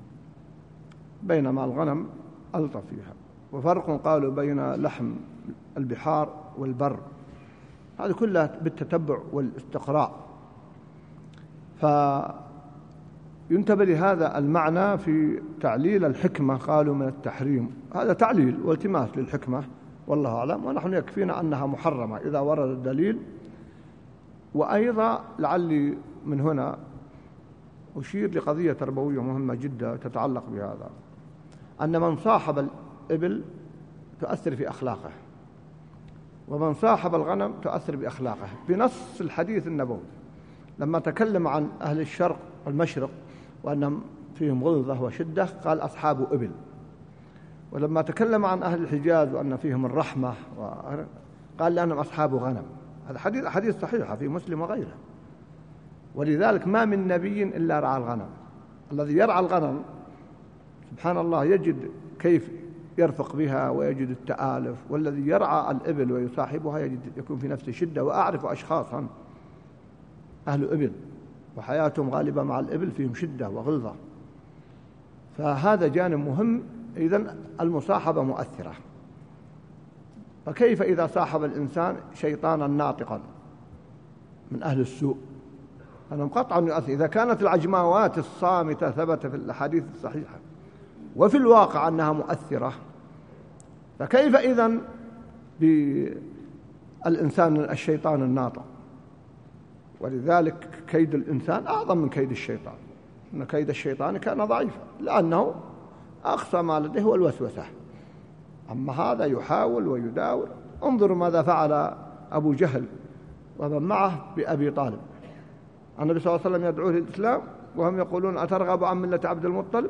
B: بينما الغنم ألطف فيها. وفرق قالوا بين لحم البحار والبر، هذه كلها بالتتبع والاستقراء. ينتبه لهذا المعنى في تعليل الحكمة، قالوا من التحريم، هذا تعليل والتماس للحكمة والله أعلم، ونحن يكفينا أنها محرمة إذا ورد الدليل. وأيضا لعلي من هنا أشير لقضية تربوية مهمة جدا تتعلق بهذا، أن من صاحب الإبل تؤثر في أخلاقه، ومن صاحب الغنم تؤثر بأخلاقه، بنص الحديث النبوي لما تكلم عن أهل الشرق والمشرق وأنهم فيهم غلظة وشدة قال أصحاب إبل، ولما تكلم عن أهل الحجاز وأن فيهم الرحمة قال لأنهم أصحاب غنم. هذا حديث حديث صحيحة في مسلم وغيره. ولذلك ما من نبي إلا رعى الغنم. الذي يرعى الغنم سبحان الله يجد كيف يرفق بها ويجد التآلف، والذي يرعى الإبل ويصاحبها يجد يكون في نفسه شدة. وأعرف أشخاصا أهل إبل وحياتهم غالبا مع الإبل فيهم شدة وغلظة، فهذا جانب مهم. إذن المصاحبة مؤثرة. فكيف إذا صاحب الإنسان شيطانا ناطقا من أهل السوء؟ أنا قطعا يؤثر. إذا كانت العجماوات الصامتة ثبت في الأحاديث الصحيحة وفي الواقع أنها مؤثرة، فكيف إذن بالإنسان الشيطان الناطق؟ ولذلك كيد الإنسان أعظم من كيد الشيطان، إن كيد الشيطان كان ضعيفا لأنه أقصى ما لديه هو الوسوسة، أما هذا يحاول ويداور. انظروا ماذا فعل أبو جهل ومن معه بأبي طالب. النبي صلى الله عليه وسلم يدعوه للإسلام وهم يقولون أترغب عن ملة عبد المطلب،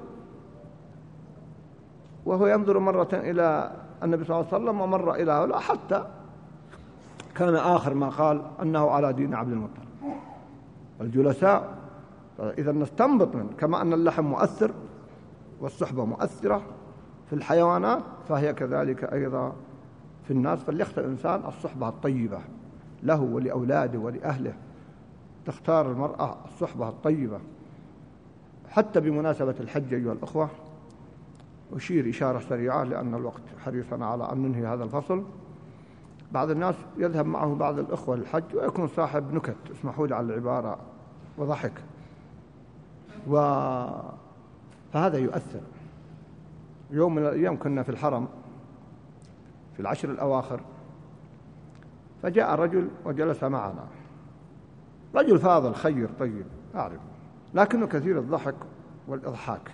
B: وهو ينظر مرة إلى النبي صلى الله عليه وسلم ومرة إلى هؤلاء، حتى كان آخر ما قال أنه على دين عبد المطلب. الجلساء إذا نستنبط منه كما أن اللحم مؤثر والصحبة مؤثرة في الحيوانات فهي كذلك أيضا في الناس. فليختار الإنسان الصحبة الطيبة له ولأولاده ولأهله. تختار المرأة الصحبة الطيبة. حتى بمناسبة الحج أيها الأخوة أشير إشارة سريعة لأن الوقت حريصنا على أن ننهي هذا الفصل. بعض الناس يذهب معه بعض الأخوة للحج ويكون صاحب نكت، اسمحوا لي على العبارة، وضحك، و... فهذا يؤثر. يوم من الأيام كنا في الحرم في العشر الأواخر، فجاء رجل وجلس معنا، رجل فاضل خير طيب أعرف، لكنه كثير الضحك والإضحاك.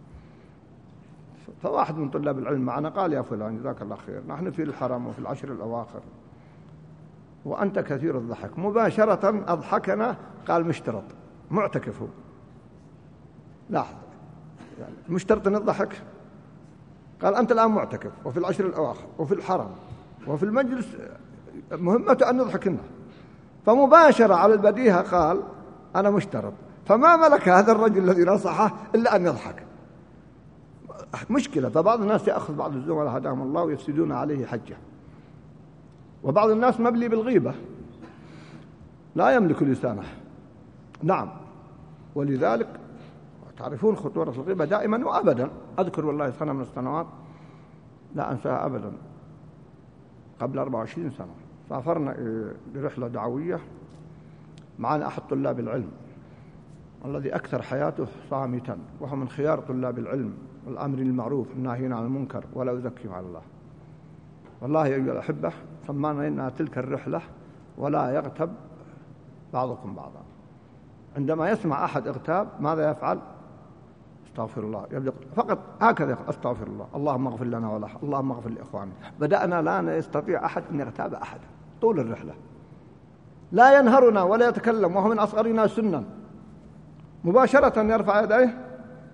B: فواحد من طلاب العلم معنا قال يا فلان جزاك الله خير، نحن في الحرم وفي العشر الأواخر وأنت كثير الضحك. مباشرة أضحكنا، قال مشترط معتكف هو. لاحظ يعني مشترط الضحك. قال أنت الآن معتكف وفي العشر الأواخر وفي الحرم وفي المجلس، مهمته أن نضحك لنا. فمباشرة على البديهة قال أنا مشترط. فما ملك هذا الرجل الذي نصحه إلا أن يضحك. مشكلة. فبعض الناس يأخذ بعض الزملاء هداهم الله ويفسدون عليه حجة، وبعض الناس مبلي بالغيبة لا يملك لسانه. نعم، ولذلك تعرفون خطورة الغيبة دائما وأبدا. أذكر والله سنة من السنوات لا أنساها أبدا، قبل أربع وعشرين سنة سافرنا برحلة دعوية، معنا أحد طلاب العلم الذي أكثر حياته صامتا، وهو من خيار طلاب العلم والأمر المعروف الناهين عن المنكر ولا يزكي على الله. والله يا أيها الأحبة سمانا إنها تلك الرحلة ولا يغتب بعضكم بعضا. عندما يسمع أحد اغتاب ماذا يفعل؟ استغفر الله، يبدأ فقط هكذا يقول استغفر الله، اللهم اغفر لنا وله، اللهم اغفر لإخواننا. بدأنا لا يستطيع أحد أن يغتاب أحد طول الرحلة، لا ينهرنا ولا يتكلم، وهو من أصغرنا سنا. مباشرة يرفع يديه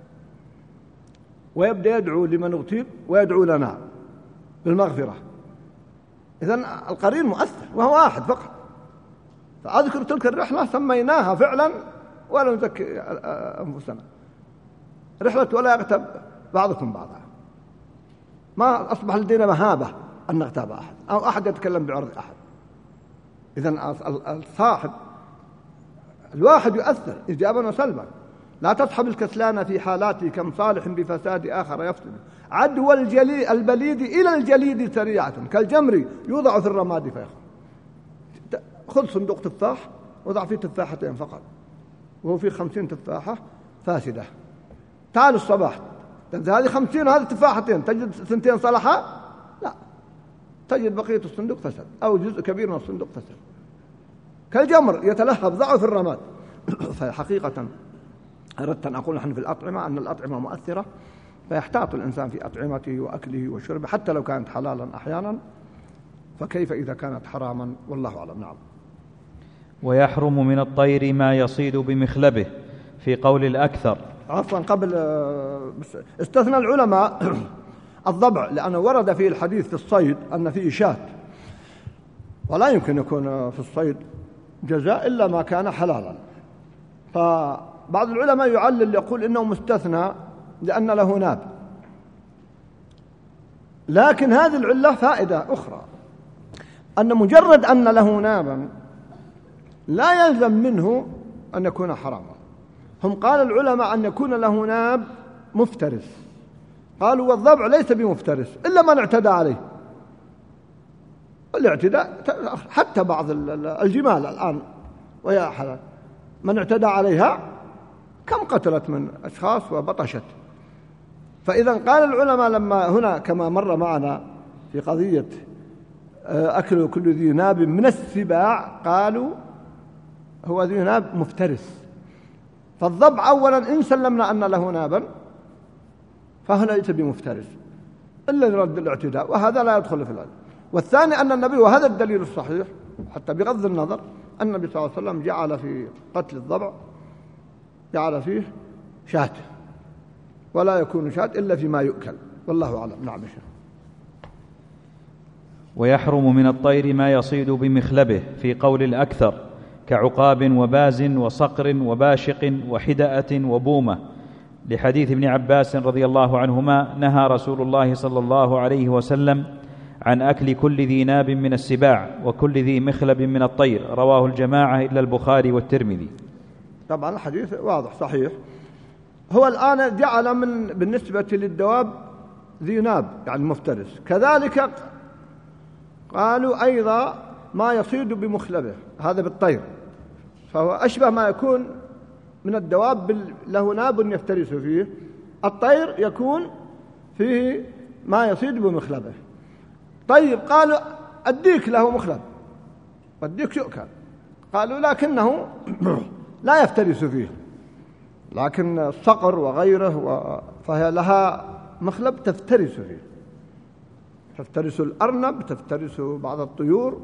B: ويبدأ يدعو لمن اغتيب ويدعو لنا بالمغفرة. إذن القرين مؤثر وهو واحد فقط. فأذكر تلك الرحلة سميناها فعلا ولا نزكي أنفسنا، رحلة ولا يغتب بعضكم بعضا. ما أصبح لدينا مهابة أن نغتاب أحد أو أحد يتكلم بعرض أحد. إذن الصاحب الواحد يؤثر إيجابا وسلبا. لا تصحب الكسلان في حالاته كم صالح بفساد آخر يفسد. عدو الجلي البليد إلى الجليد سريعة كالجمر يوضع في الرماد فيخرج. خذ صندوق تفاح وضع فيه تفاحتين فقط وهو فيه خمسين تفاحة فاسدة. تعال الصباح هذه خمسين وهذه تفاحتين، تجد ثنتين صلحة؟ لا، تجد بقية الصندوق فسد أو جزء كبير من الصندوق فسد. كالجمر يتلهب ضعف الرماد. فحقيقة أردت أن أقول نحن في الأطعمة أن الأطعمة مؤثرة، فيحتاط الإنسان في أطعمته وأكله وشربه حتى لو كانت حلالا أحيانا، فكيف إذا كانت حراما؟ والله أعلم. نعم.
C: ويحرم من الطير ما يصيد بمخلبه في قول الأكثر.
B: عفوا، قبل استثنى العلماء الضبع، لأنه ورد فيه الحديث في الصيد أن فيه شاة، ولا يمكن يكون في الصيد جزاء إلا ما كان حلالا. فبعض العلماء يعلل يقول إنه مستثنى لأن له ناب، لكن هذه العلة فائدة أخرى، أن مجرد أن له نابا لا يلزم منه أن يكون حراما. هم قال العلماء أن يكون له ناب مفترس، قالوا والضبع ليس بمفترس إلا من اعتدى عليه. الاعتداء حتى بعض الجمال الآن ويا حلال من اعتدى عليها كم قتلت من أشخاص وبطشت. فإذا قال العلماء لما هنا كما مر معنا في قضية أكل كل ذي ناب من السباع، قالوا هو ذي ناب مفترس. فالضبع أولا إن سلمنا أن له نابا فهنا ليس بمفترس إلا لرد الاعتداء، وهذا لا يدخل في العلم. والثاني أن النبي، وهذا الدليل الصحيح حتى بغض النظر، أن النبي صلى الله عليه وسلم جعل في قتل الضبع جعل فيه شاة، ولا يكون شاة إلا فيما يؤكل، والله أعلم. نعم.
C: ويحرم من الطير ما يصيد بمخلبه في قول الأكثر كعقاب وباز وصقر وباشق وحدأة وبومة، لحديث ابن عباس رضي الله عنهما نهى رسول الله صلى الله عليه وسلم عن أكل كل ذي ناب من السباع وكل ذي مخلب من الطير، رواه الجماعة إلا البخاري والترمذي.
B: طبعا الحديث واضح صحيح. هو الآن جعل من بالنسبة للدواب ذي ناب يعني مفترس، كذلك قالوا أيضا ما يصيد بمخلبه، هذا بالطير، فهو أشبه ما يكون من الدواب له ناب يفترس فيه. الطير يكون فيه ما يصيد بمخلبه. طيب قالوا الديك له مخلب والديك يؤكل، قالوا لكنه لا يفترس فيه، لكن الصقر وغيره فهي لها مخلب تفترس فيه، تفترس الأرنب، تفترس بعض الطيور.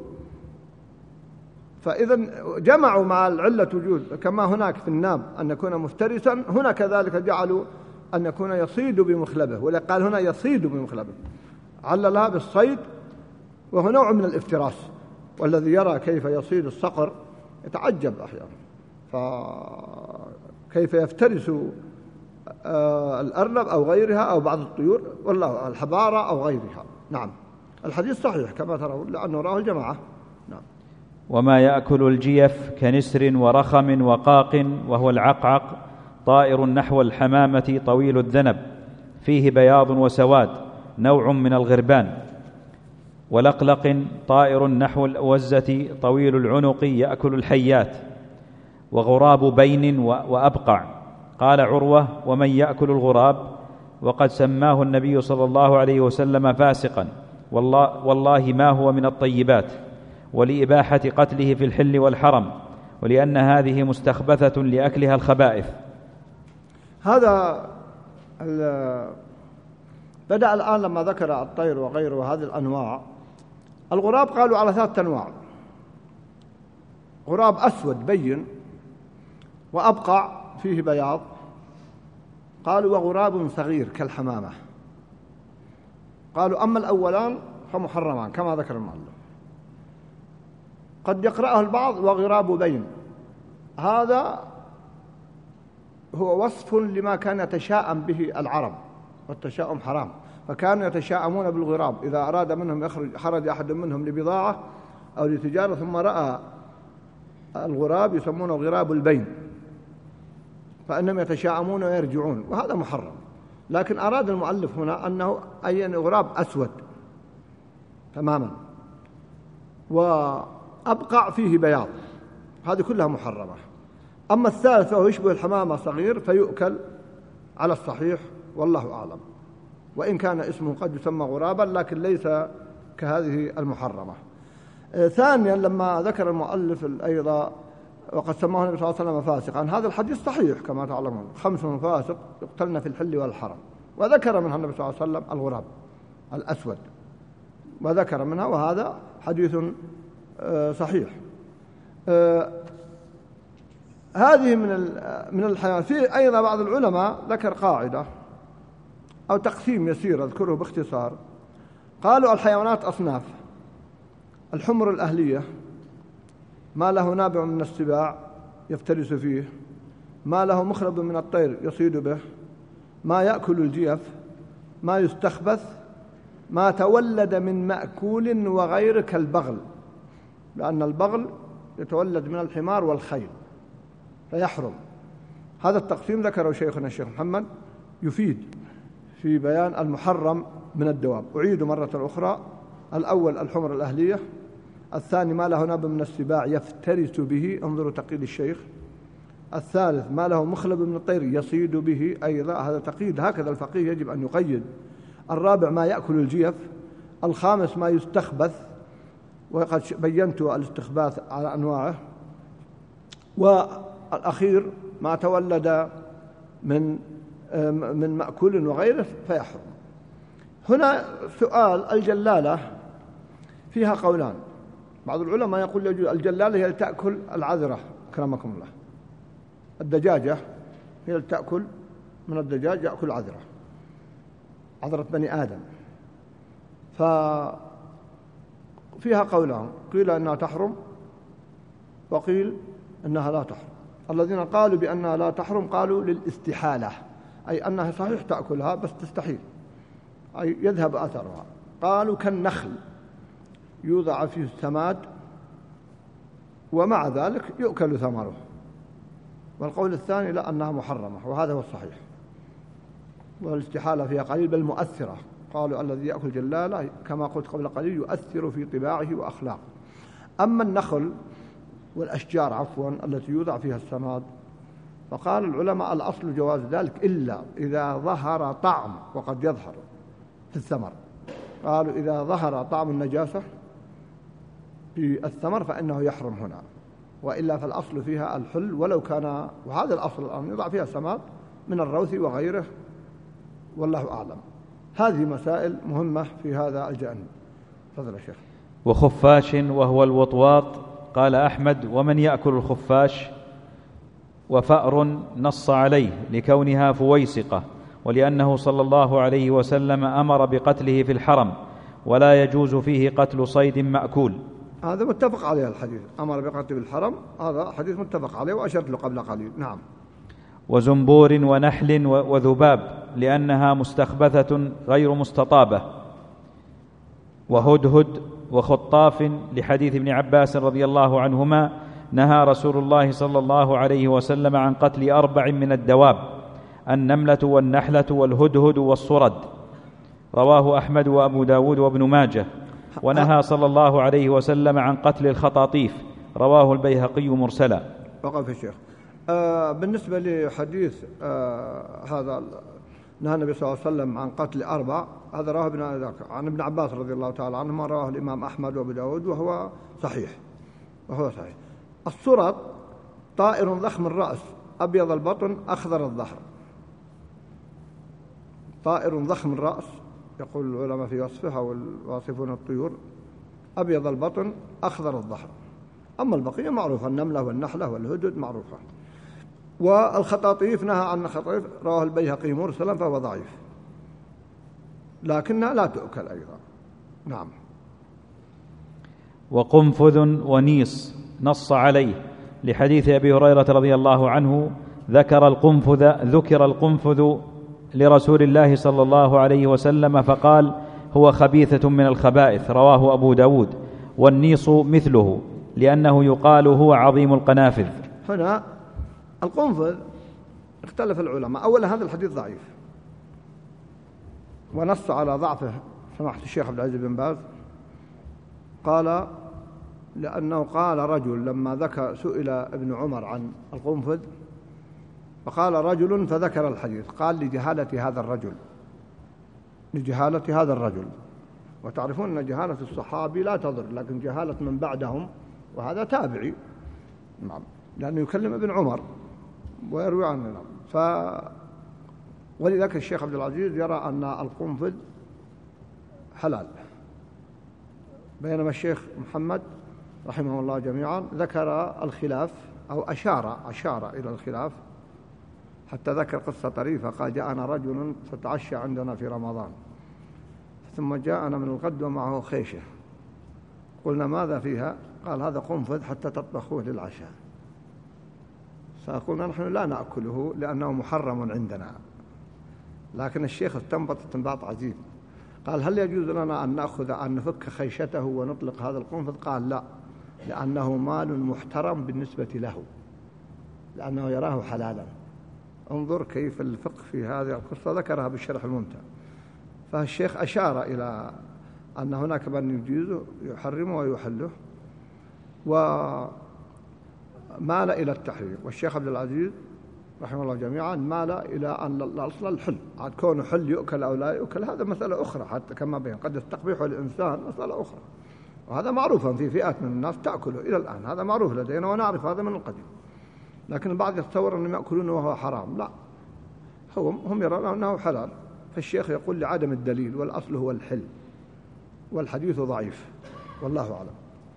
B: فإذا جمعوا مع العلة وجود كما هناك في الناب أن يكون مفترسا، هنا كذلك جعلوا أن يكون يصيد بمخلبه، ولا قال هنا يصيد بمخلبه، عللها بالصيد، وهو نوع من الافتراس. والذي يرى كيف يصيد الصقر يتعجب أحيانا، فكيف يفترس الأرنب أو غيرها أو بعض الطيور، والله الحبارة أو غيرها. نعم. الحديث صحيح كما ترون لأنه راه الجماعة. نعم.
C: وما يأكل الجيف كنسر ورخم وقاق، وهو العقعق، طائر نحو الحمامة طويل الذنب، فيه بياض وسواد، نوع من الغربان. ولقلق، طائر نحو الأوزة طويل العنق، يأكل الحيات. وغراب بين وأبقع. قال عروة: ومن يأكل الغراب؟ وقد سماه النبي صلى الله عليه وسلم فاسقا، والله, والله ما هو من الطيبات، ولإباحة قتله في الحل والحرم، ولأن هذه مستخبثة لأكلها الخبائث.
B: هذا بدأ الآن لما ذكر الطير وغيره هذه الأنواع. الغراب قالوا على ثلاثة أنواع: غراب أسود بين، وأبقع فيه بياض، قالوا وغراب صغير كالحمامة. قالوا أما الأولان فمحرمان كما ذكر المؤلف. قد يقرأه البعض وغراب بين، هذا هو وصف لما كان يتشاءم به العرب، والتشاؤم حرام، فكانوا يتشاءمون بالغراب. إذا أراد منهم يخرج خرج أحد منهم لبضاعة أو لتجارة ثم رأى الغراب يسمونه غراب البين، فإنهم يتشاءمون ويرجعون، وهذا محرم. لكن أراد المؤلف هنا أنه أي غراب أسود تماما، وأبقع فيه بياض، هذه كلها محرمة. أما الثالث فهو يشبه الحمامة صغير فيؤكل على الصحيح والله أعلم، وإن كان اسمه قد يسمى غرابا لكن ليس كهذه المحرمة. ثانيا لما ذكر المؤلف أيضا وقد سماه النبي صلى الله عليه وسلم فاسقا، هذا الحديث صحيح كما تعلمون، خمس فاسق يقتلن في الحل والحرم، وذكر منها النبي صلى الله عليه وسلم الغراب الأسود وذكر منها، وهذا حديث صحيح. هذه من من الحيوانات. في أيضا بعض العلماء ذكر قاعدة أو تقسيم يسير أذكره باختصار، قالوا الحيوانات أصناف: الحمر الأهلية ما له نابع من السباع يفترس فيه، ما له مخلب من الطير يصيد به، ما يأكل الجيف، ما يستخبث، ما تولد من مأكول وغير كالبغل، لأن البغل يتولد من الحمار والخيل فيحرم. هذا التقسيم ذكره شيخنا الشيخ محمد يفيد في بيان المحرم من الدواب. أعيد مرة أخرى: الأول الحمر الأهلية، الثاني ما له ناب من السباع يفترس به، انظروا تقييد الشيخ، الثالث ما له مخلب من الطير يصيد به، أيضا هذا تقييد، هكذا الفقيه يجب أن يقيد. الرابع ما يأكل الجيف، الخامس ما يستخبث، وقد بينت الاستخباث على أنواعه، والأخير ما تولد من من مأكول وغيره فيحرم. هنا سؤال: الجلالة فيها قولان، بعض العلماء يقول الجلالة هي تأكل العذرة أكرمكم الله، الدجاجة هي تأكل من الدجاج يأكل عذرة، عذرة بني آدم، ففيها قولان، قيل أنها تحرم وقيل أنها لا تحرم. الذين قالوا بأنها لا تحرم قالوا للاستحالة، أي أنها صحيح تأكلها بس تستحيل، أي يذهب أثرها. قالوا كالنخل يوضع فيه السماد ومع ذلك يؤكل ثمره. والقول الثاني لا، أنها محرمة، وهذا هو الصحيح، والاستحالة فيها قليل بل مؤثرة. قالوا الذي يأكل جلالة كما قلت قبل قليل يؤثر في طباعه وأخلاقه. أما النخل والأشجار عفوا التي يوضع فيها السماد، فقال العلماء الأصل جواز ذلك إلا إذا ظهر طعم، وقد يظهر في الثمر، قالوا إذا ظهر طعم النجاسة في الثمر فإنه يحرم هنا، وإلا فالأصل فيها الحل ولو كان، وهذا الأصل الآن يضع فيها سماد من الروث وغيره والله أعلم. هذه مسائل مهمة في هذا الجانب. تفضل يا شيخ.
C: وخفاش وهو الوطواط، قال أحمد: ومن يأكل الخفاش؟ وفأر نص عليه لكونها فويسقة، ولأنه صلى الله عليه وسلم أمر بقتله في الحرم، ولا يجوز فيه قتل صيد مأكول.
B: هذا متفق عليه الحديث، أمر بقتله في الحرم، هذا حديث متفق عليه وأشرت له قبل قليل. نعم.
C: وزنبور ونحل وذباب، لأنها مستخبثة غير مستطابة. وهدهد وخطاف، لحديث ابن عباس رضي الله عنهما: نهى رسول الله صلى الله عليه وسلم عن قتل أربع من الدواب: النملة والنحلة والهدهد والصرد. رواه أحمد وأبو داود وابن ماجه. ونهى صلى الله عليه وسلم عن قتل الخطاطيف. رواه البيهقي مرسلا.
B: وقف الشيخ. آه بالنسبة لحديث آه هذا نهى النبي صلى الله عليه وسلم عن قتل أربع، هذا رواه ابن عن ابن عباس رضي الله تعالى عنهما، رواه الإمام أحمد وأبو داود وهو صحيح وهو صحيح. الصرد طائر ضخم الرأس أبيض البطن أخضر الظهر، طائر ضخم الرأس يقول العلماء في وصفها والواصفون الطيور، أبيض البطن أخضر الظهر. أما البقية معروفة، النملة والنحلة والهدد معروفة. والخطاطيف نهى عن الخطاطيف، رواه البيهقي مرسلا فهو ضعيف، لكنها لا تؤكل أيضا. نعم.
C: وقنفذ ونيص نص عليه لحديث أبي هريرة رضي الله عنه: ذكر القنفذ ذكر القنفذ لرسول الله صلى الله عليه وسلم فقال: هو خبيثة من الخبائث. رواه أبو داود. والنيص مثله، لأنه يقال هو عظيم القنافذ.
B: هنا القنفذ اختلف العلماء. أولا هذا الحديث ضعيف، ونص على ضعفه سماحة الشيخ عبد العزيز بن باز، قال لأنه قال رجل لما ذكر سئل ابن عمر عن القنفذ فقال رجل فذكر الحديث، قال لجهالة هذا الرجل، لجهالة هذا الرجل. وتعرفون أن جهالة الصحابي لا تضر، لكن جهالة من بعدهم وهذا تابعي، نعم، لأنه يكلم ابن عمر ويروي عنه. ف ولذلك الشيخ عبد العزيز يرى أن القنفذ حلال، بينما الشيخ محمد رحمه الله جميعا ذكر الخلاف أو أشار أشار إلى الخلاف، حتى ذكر قصة طريفة، قال جاءنا رجل فتعشى عندنا في رمضان ثم جاءنا من الغد ومعه خيشة، قلنا ماذا فيها؟ قال هذا قنفذ حتى تطبخوه للعشاء. فقلنا نحن لا نأكله لأنه محرم عندنا، لكن الشيخ استنبط استنباط عجيب، قال هل يجوز لنا أن نأخذ أن نفك خيشته ونطلق هذا القنفذ؟ قال لا، لأنه مال محترم بالنسبة له، لأنه يراه حلالا. انظر كيف الفقه في هذه القصة، ذكرها بالشرح الممتع. فالشيخ أشار إلى أن هناك من يجيزه يحرمه ويحله، ومال إلى التحريم. والشيخ عبد العزيز رحمه الله جميعا مال إلى أن الأصل الحل، عاد كونه حل يؤكل أو لا يؤكل هذا مسألة أخرى، حتى كما بين قد يستقبحه الإنسان مسألة أخرى، وهذا معروفا في فئات من الناس تأكله إلى الآن، هذا معروف لدينا ونعرف هذا من القديم. لكن البعض يتصور أنهم يأكلونه وهو حرام، لا، هم هم يرون أنه حلال. فالشيخ يقول لعدم الدليل، والأصل هو الحل، والحديث ضعيف، والله أعلم.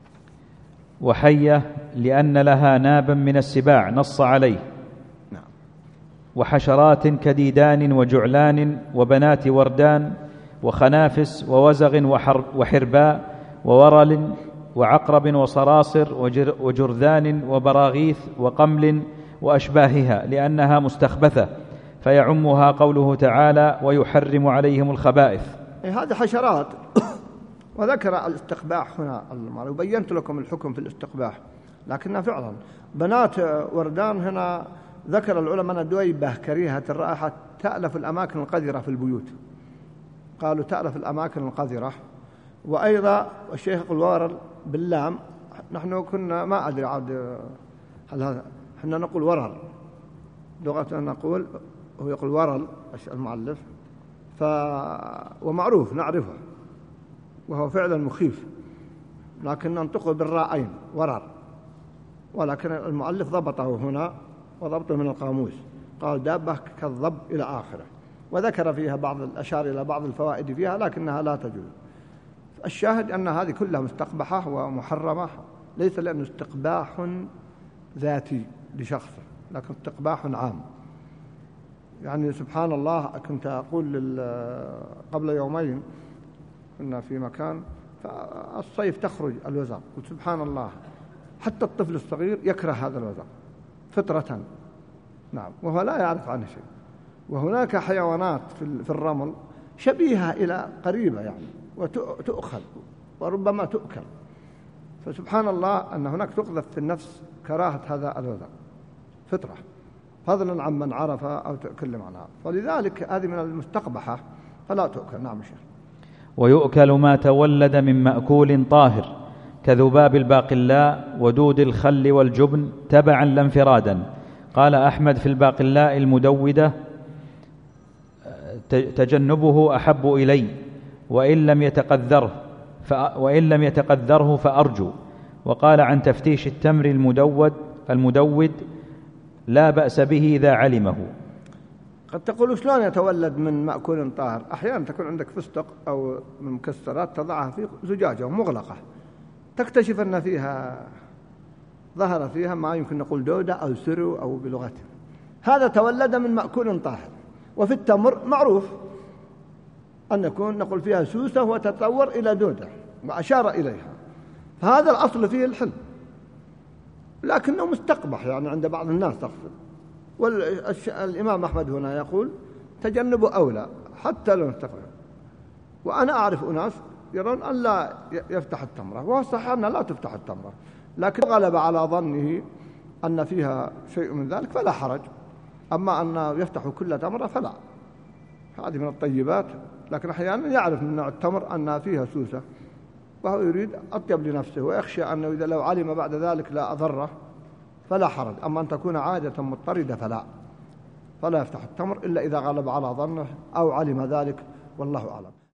C: وحية لأن لها نابا من السباع نص عليه،
B: نعم.
C: وحشرات كديدان وجعلان وبنات وردان وخنافس ووزغ وحرباء وورل وعقرب وصراصر وجرذان وبراغيث وقمل وأشباهها، لأنها مستخبثة فيعمها قوله تعالى ويحرم عليهم الخبائث.
B: هذه حشرات. وذكر الاستقباح هنا، وبينت لكم الحكم في الاستقباح، لكنها فعلا بنات وردان. هنا ذكر العلماء أن دويبة كريهة الرائحة تألف الأماكن القذرة في البيوت، قالوا تألف الأماكن القذرة. وأيضا الشيخ يقول ورل باللام، نحن كنا ما أدري عاد هل هذا، احنا نقول ورل لغتنا، نقول هو يقول ورل المؤلف، ف ومعروف نعرفه وهو فعلا مخيف، لكن ننطقه بالراءين ورر، ولكن المؤلف ضبطه هنا وضبطه من القاموس، قال دابة كالضب إلى آخره، وذكر فيها بعض الأشار إلى بعض الفوائد فيها لكنها لا تجوز. الشاهد أن هذه كلها مستقبحة ومحرمة، ليس لأنه استقباح ذاتي لشخص، لكن استقباح عام. يعني سبحان الله، كنت أقول قبل يومين كنا في مكان، فالصيف تخرج الوزغ، قلت سبحان الله حتى الطفل الصغير يكره هذا الوزغ فطرة، نعم، وهو لا يعرف عنه شيء. وهناك حيوانات في الرمل شبيهة إلى قريبة يعني، وتؤخذ وربما تؤكل. فسبحان الله أن هناك تقذف في النفس كراهة هذا الوزغ فطرة، فضلا عن من عرف أو تكلم عنها. فلذلك هذه من المستقبحة فلا تؤكل. نعم شيخ.
C: ويؤكل ما تولد من مأكول طاهر كذباب الباقلاء ودود الخل والجبن تبعا لا انفرادا. قال أحمد في الباقلاء المدودة تجنبه أحب إلي وإن لم يتقذره وإن لم يتقذره فأرجو. وقال عن تفتيش التمر المدود المدود لا بأس به إذا علمه.
B: قد تقول شلون يتولد من مأكول طاهر؟ أحيانا تكون عندك فستق أو من مكسرات تضعها في زجاجة مغلقة، تكتشف أن فيها ظهر فيها ما يمكن نقول دودة أو سرو أو بلغته، هذا تولد من مأكول طاهر. وفي التمر معروف أن يكون نقول فيها سوسة وتتطور إلى دودة وأشار إليها، فهذا الأصل فيه الحل، لكنه مستقبح يعني عند بعض الناس تقصد. والإمام أحمد هنا يقول تجنبه أولى حتى لو نستقبح. وأنا أعرف أناس يرون أن لا يفتح التمرة، وهو صحيح أن لا تفتح التمرة، لكن غلب على ظنه أن فيها شيء من ذلك فلا حرج. أما أن يفتح كل تمرة فلا، هذه من الطيبات. لكن أحيانا يعرف من نوع التمر أنها فيها سوسة وهو يريد أطيب لنفسه، ويخشى أنه إذا لو علم بعد ذلك لا أضره فلا حرج. أما أن تكون عادة مضطردة فلا فلا يفتح التمر إلا إذا غلب على ظنه أو علم ذلك، والله أعلم.